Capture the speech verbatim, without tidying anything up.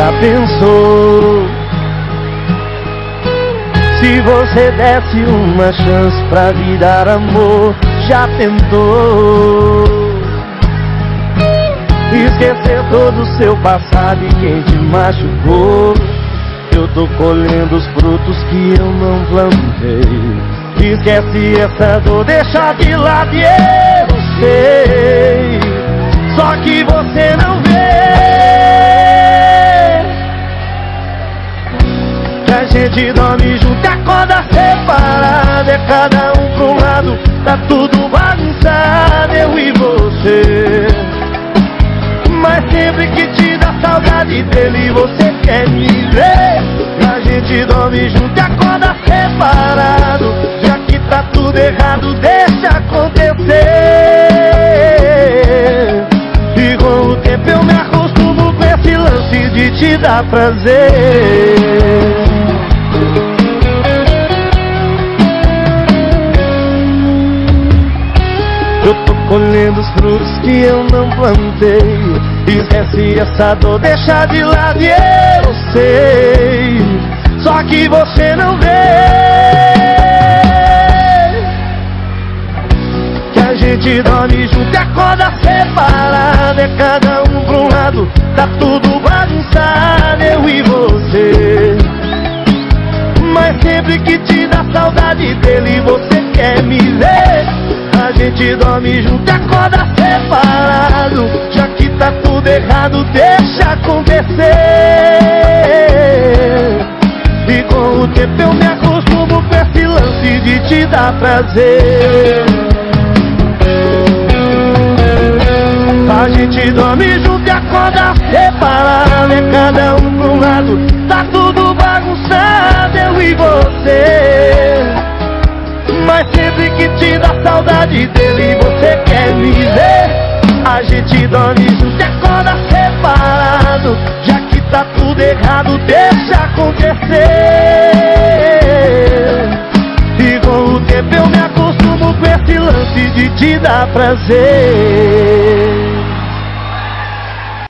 Já pensou se você desse uma chance pra virar amor? Já tentou esquecer todo o seu passado e quem te machucou? Eu tô colhendo os frutos que eu não plantei. Esquece essa dor, deixa de lado e eu sei. Só que você não vê que a gente dorme junto e acorda separado. É cada um pra um lado, tá tudo bagunçado, eu e você. Mas sempre que te dá saudade dele, você quer me ver. A gente dorme junto e acorda separado. Já que tá tudo errado, deixa acontecer. E com o tempo eu me acostumo com esse lance de te dar prazer. Eu tô colhendo os frutos que eu não plantei. Esquece essa dor, deixa de lado e eu sei. Só que você não vê que a gente dorme junto e acorda separado. É cada um pra um lado, tá tudo bagunçado, eu e você. Mas sempre que te dá saudade dele, você quer me ver. A gente dorme junto e acorda separado. Já que tá tudo errado, deixa acontecer. E com o tempo eu me acostumo com esse lance de te dar prazer. A gente dorme junto e acorda separado. É cada um pra um lado, tá tudo bagunçado, eu e você. Mas sempre que te dá saudade dele, você quer me ver. A gente dorme junto e acorda separado. Já que tá tudo errado, deixa acontecer. E com o tempo eu me acostumo com esse lance de te dar prazer.